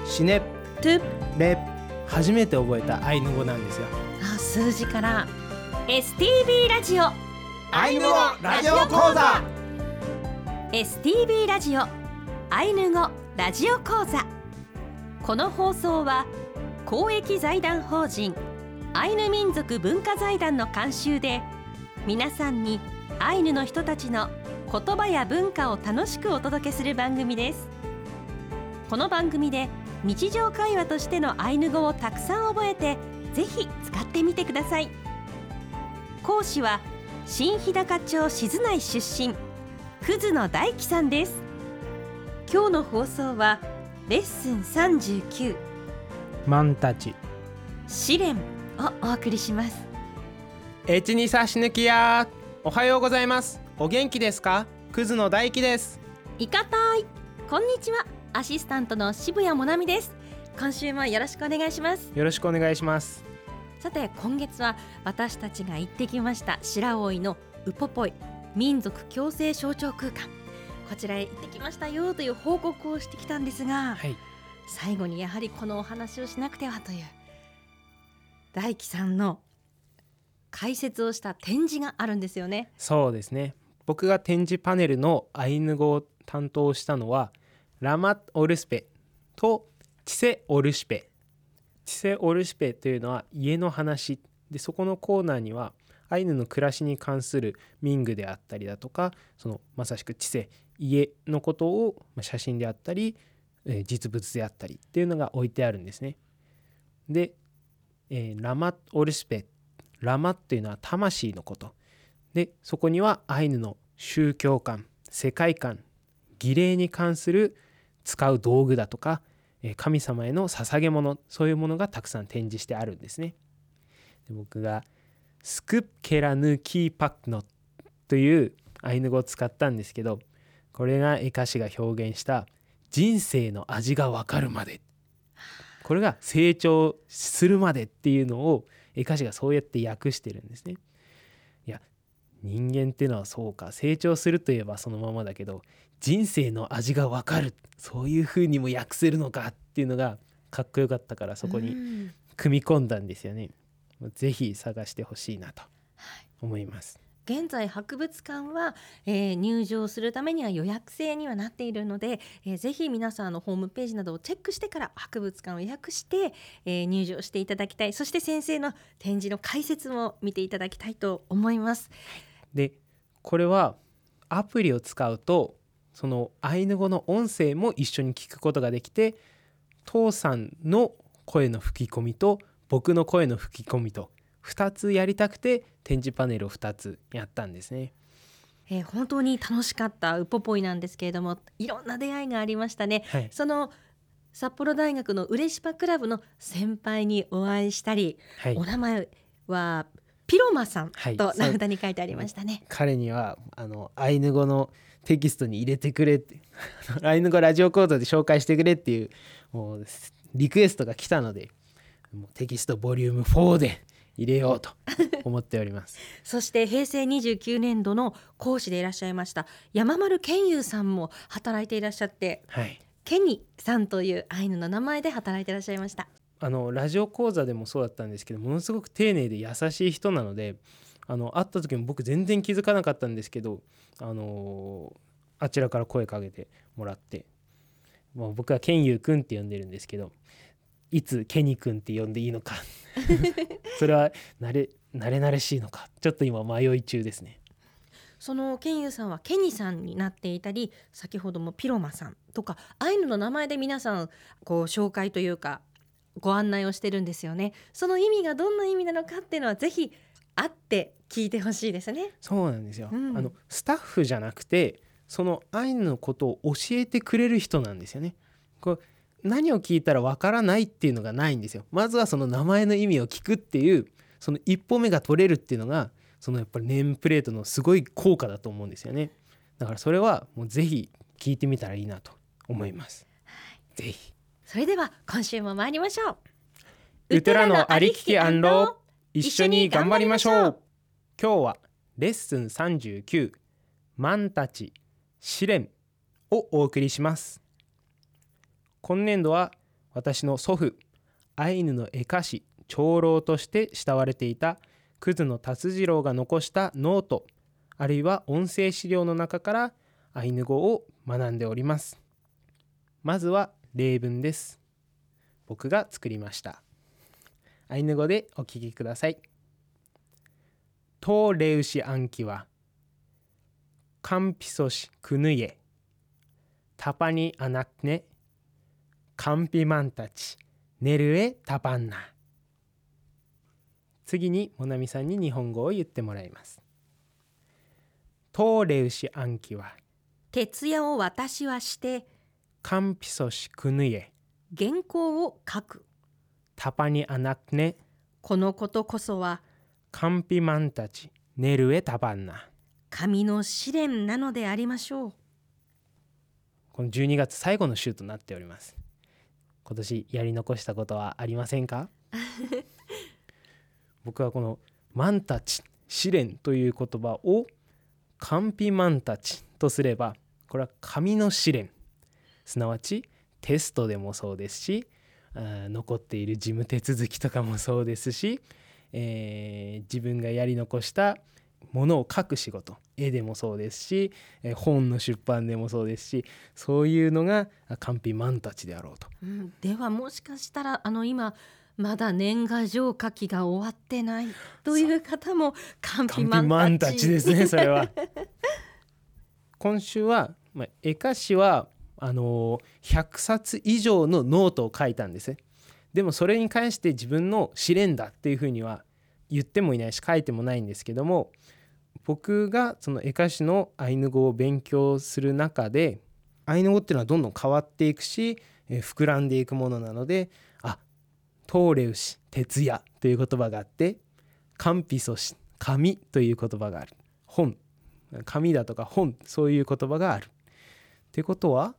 シネトゥレ初めて覚えたアイヌ語なんですよ。 数字から STB ラジオアイヌ語ラジオ講座。 STB ラジオアイヌ語ラジオ講座。この放送は公益財団法人アイヌ民族文化財団の監修で、皆さんにアイヌの人たちの言葉や文化を楽しくお届けする番組です。この番組で日常会話としてのアイヌ語をたくさん覚えて、ぜひ使ってみてください。講師は新日高町静内出身葛野大樹さんです。今日の放送はレッスン39 マンたち試練をお送りします。 エチニサシヌキヤー、おはようございます。お元気ですか？葛野大樹です。 いかたい、こんにちは。アシスタントの渋谷もなみです。今週もよろしくお願いします。 よろしくお願いします。 さて、今月は私たちが行ってきました白老のウポポイ民族共生象徴空間、こちらへ行ってきましたよという報告をしてきたんですが、 はい、 最後にやはりこのお話をしなくてはという大樹さんの解説をした展示があるんですよね。 そうですね。僕が展示パネルのアイヌ語を担当したのはラマッオルスペとチセオルシペ。チセオルシペというのは家の話で、そこのコーナーにはアイヌの暮らしに関する民具であったりだとか、そのまさしくチセ家のことを写真であったり実物であったりっていうのが置いてあるんですね。で、ラマッオルシペ、ラマっていうのは魂のことで、そこにはアイヌの宗教観、世界観、儀礼に関する使う道具だとか神様への捧げ物、そういうものがたくさん展示してあるんですね。で、僕がスクッケラヌキーパックノというアイヌ語を使ったんですけど、これがエカシが表現した人生の味が分かるまで、これが成長するまでっていうのをエカシがそうやって訳してるんですね。いや、人間っていうのはそうか、成長するといえばそのままだけど、人生の味が分かる、そういう風にも訳せるのかっていうのがかっこよかったから、そこに組み込んだんですよね。ぜひ探してほしいなと思います。 現在博物館は、入場するためには予約制にはなっているので、ぜひ皆さんのホームページなどをチェックしてから博物館を予約して、入場していただきたい。そして先生の展示の解説も見ていただきたいと思います。 で、これはアプリを使うとそのアイヌ語の音声も一緒に聞くことができて、父さんの声の吹き込みと僕の声の吹き込みと2つやりたくて展示パネルを2つやったんですね。 本当に楽しかったウポポイなんですけれども、いろんな出会いがありましたね。 はい、 その札幌大学のウレシパクラブの先輩にお会いしたり、 はい、 お名前はピロマさんはい、 と名札に書いてありましたね。 彼にはアイヌ語のテキストに入れてくれってアイヌ語ラジオ講座で紹介してくれっていうもうリクエストが来たので、もうテキストボリューム4で入れようと思っておりますそして平成29年度の講師でいらっしゃいました山丸健優さんも働いていらっしゃって、 はい、 ケニさんというアイヌの名前で働いていらっしゃいました。 ラジオ講座でもそうだったんですけど、ものすごく丁寧で優しい人なので、会った時も僕全然気づかなかったんですけど、あちらから声かけてもらって、もう僕はケンユーくんって呼んでるんですけど、いつケニくんって呼んでいいのかそれは慣れしいのか、ちょっと今迷い中ですね。 そのケンユーさんはケニさんになっていたり、先ほどもピロマさんとかアイヌの名前で皆さんこう紹介というかご案内をしてるんですよね。その意味がどんな意味なのかっていうのはぜひ会って聞いてほしいですね。 そうなんですよ、スタッフじゃなくてそのアイヌのことを教えてくれる人なんですよね。これ何を聞いたらわからないっていうのがないんですよ。まずはその名前の意味を聞くっていうその一歩目が取れるっていうのが、そのやっぱりネームプレートのすごい効果だと思うんですよね。だからそれはもうぜひ聞いてみたらいいなと思います、ぜひ。 それでは今週も参りましょう。 ウトラのありききアンロー、一緒に頑張りましょう。今日はレッスン39マンたち試練をお送りします。今年度は私の祖父アイヌの絵歌師長老として慕われていた葛野達次郎が残したノートあるいは音声資料の中からアイヌ語を学んでおります。まずは例文です。僕が作りました。アイヌ語でお聞きください。トーレウシアンキはカンピソシクヌイエタパニアナクネカンピマンタチネルエタパンナ。次にモナミさんに日本語を言ってもらいます。トーレウシアンキは徹夜を私はしてカンピソシクヌイエ原稿を書く。 タパニアナクネこのことこそはカンピマンタチネルエタパンナ。 神の試練なのでありましょう。 この12月最後の週となっております。今年やり残したことはありませんか？僕はこのマンタチ試練という言葉をカンピマンタチとすれば、これは神の試練、すなわちテストでもそうですし、残っている事務手続きとかもそうですし、自分がやり残したものを書く仕事、絵でもそうですし、本の出版でもそうですし、そういうのがカンピマンタチであろうと。 ではもしかしたら今まだ年賀状書きが終わってないという方もカンピマンタチですね。それは今週は、絵歌詞は100冊以上のノートを書いたんですね。でもそれに関して自分の試練だっていうふうには言ってもいないし書いてもないんですけども、僕がその絵歌詞のアイヌ語を勉強する中で、アイヌ語っていうのはどんどん変わっていくし、膨らんでいくものなので、トーレウシ徹夜という言葉があって、カンピソシ紙という言葉がある、本紙だとか本、そういう言葉があるってことは、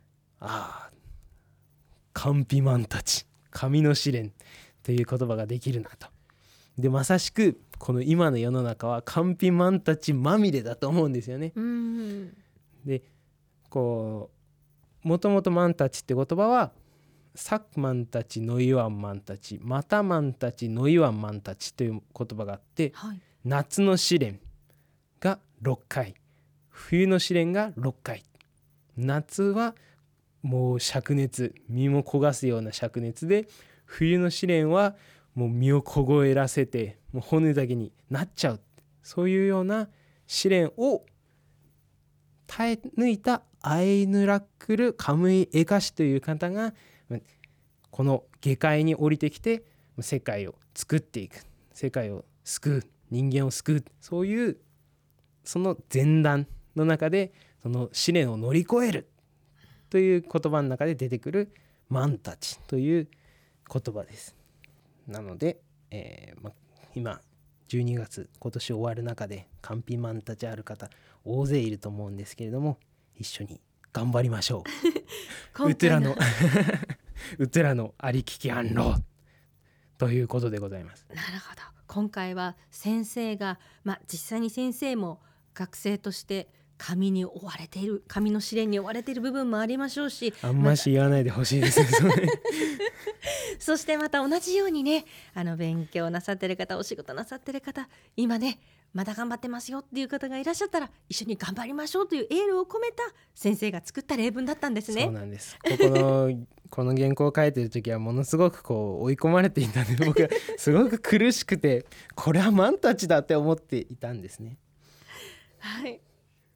カンピマンタチ紙の試練という言葉ができるなと。でまさしくこの今の世の中はカンピマンタチまみれだと思うんですよね。でもともとマンタチって言葉はサクマンタチノイワンマンタチマタマンタチノイワンマンタチという言葉があって、夏の試練が6回、冬の試練が6回。夏はもう灼熱、身も焦がすような灼熱で、冬の試練はもう身を凍えらせてもう骨だけになっちゃう、そういうような試練を耐え抜いたアイヌラックルカムイエカシという方がこの下界に降りてきて世界を作っていく、世界を救う、人間を救う、そういうその前段の中でその試練を乗り越えるという言葉の中で出てくるマンタチという言葉です。なので、今12月今年終わる中でカンピマンタチある方大勢いると思うんですけれども、一緒に頑張りましょう。うつらのうつらのありきき反論ということでございます。 なるほど。今回は先生が、実際に先生も学生として紙に追われている、紙の試練に追われている部分もありましょうし、 あんまし言わないでほしいですね。 そしてまた同じようにね、勉強なさってる方、お仕事なさってる方、今ねまだ頑張ってますよっていう方がいらっしゃったら、一緒に頑張りましょうというエールを込めた先生が作った例文だったんですね。 そうなんです。この原稿を書いてる時はものすごく追い込まれていたので、僕はすごく苦しくてこれはマンタチだって思っていたんですね。 はい。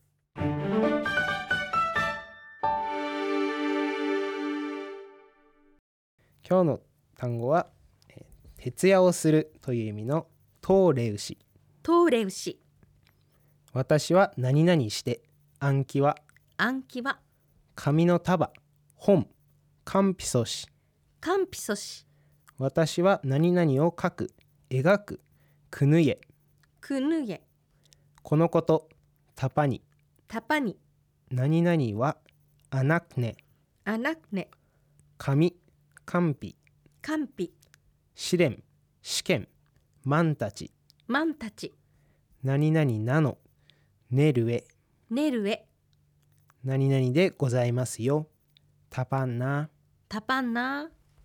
今日の単語は徹夜をするという意味のトーレウシ。 トーレウシ。 私は何々して暗記は暗記は紙の束、本、カンピソシ。 カンピソシ。 私は何々を描く、描く、クヌイエ。 クヌイエ。 このこと、タパニ。 タパニ。 何々はアナクネ。 アナクネ。 紙、カンピ。 カンピ。 試練、試験、マンタチ。 マンタチ。 何々なの、ネルエ。 ネルエ。 何々でございますよ、タパンナ。 タパンナ。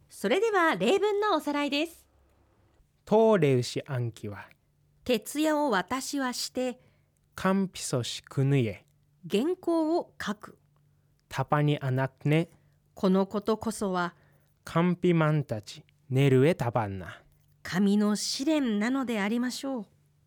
それでは例文のおさらいです。 토레우시 안기와 徹夜を私はして 캄피소시 그누에 原稿を書く。 타파니 아낙네 このことこそは 캄피만타지 네르에 타반나 神の試練なのでありましょう。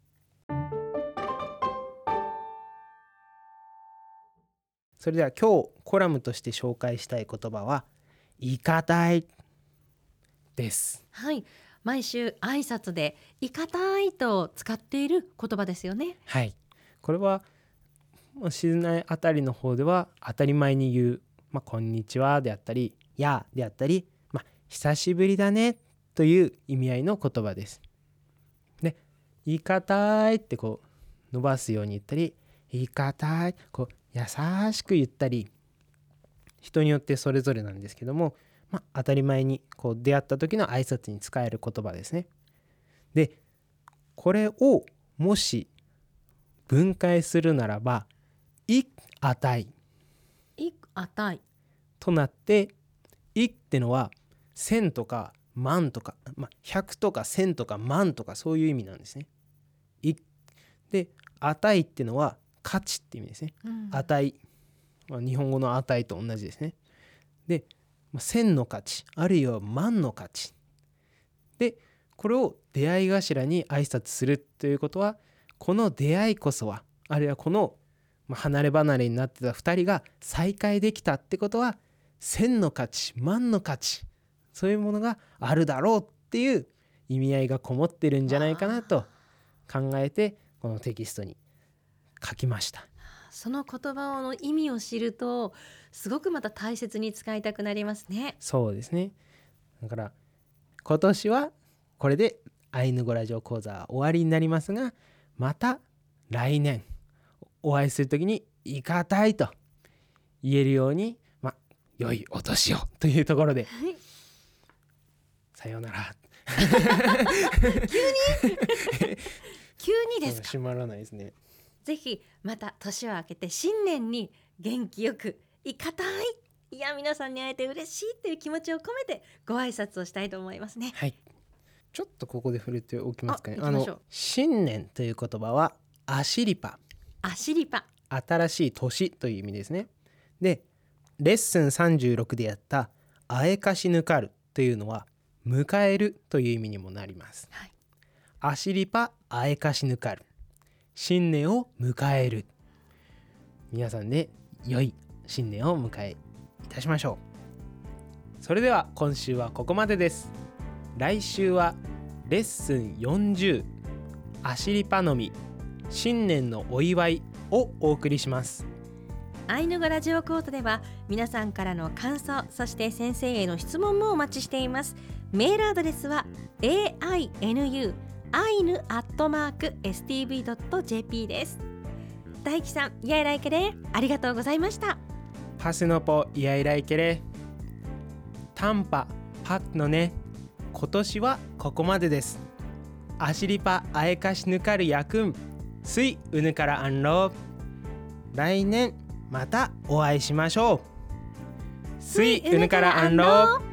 それでは今日コラムとして紹介したい言葉はイカタイです。 はい、毎週挨拶でいかたいと使っている言葉ですよね。 はい、これは静内あたりの方では当たり前に言う、こんにちはであったりやであったり、久しぶりだねという意味合いの言葉です。で、いかたいってこう伸ばすように言ったり、いかたいこう優しく言ったり、人によってそれぞれなんですけども、当たり前にこう出会った時の挨拶に使える言葉ですね。で、これをもし分解するならば、いあたいいあたいとなって、いってのは千とか万とか、100とか千とか万とかそういう意味なんですね。いで、あたいってのは価値って意味ですね。値、日本語の値と同じですね。で、千の価値あるいは万の価値で、これを出会い頭に挨拶するということは、この出会いこそは、あるいはこの離れ離れになってた2人が再会できたってことは、千の価値万の価値、そういうものがあるだろうっていう意味合いがこもってるんじゃないかなと考えて、このテキストに書きました。 その言葉の意味を知ると、すごくまた大切に使いたくなりますね。 そうですね。だから今年はこれでアイヌ語ラジオ講座は終わりになりますが、また来年お会いするときにいかたいと言えるように、良いお年をというところで、 はい、 さようなら急にですか。 閉まらないですね。 ぜひまた年を明けて新年に元気よくいかたい、いや皆さんに会えて嬉しいという気持ちを込めてご挨拶をしたいと思いますね。 はい、ちょっとここで触れておきますかね。 行きましょう。 新年という言葉はアシリパ、 アシリパ、 新しい年という意味ですね。で、レッスン36でやったあえかしぬかるというのは迎えるという意味にもなります。 はい、 アシリパあえかしぬかる、新年を迎える。皆さんで良い新年を迎えいたしましょう。それでは今週はここまでです。来週はレッスン40、アシリパのみ新年のお祝いをお送りします。 アイヌ語ラジオコートでは皆さんからの感想、そして先生への質問もお待ちしています。メールアドレスは ainu@stv.jp です。大輝さん、イヤイライケレありがとうございました。 パスノポイヤイライケレ、タンパパッのね、今年はここまでです。アシリパあえかしぬかるやくん、スイウヌからアンロー。来年またお会いしましょう。スイウヌからアンロー。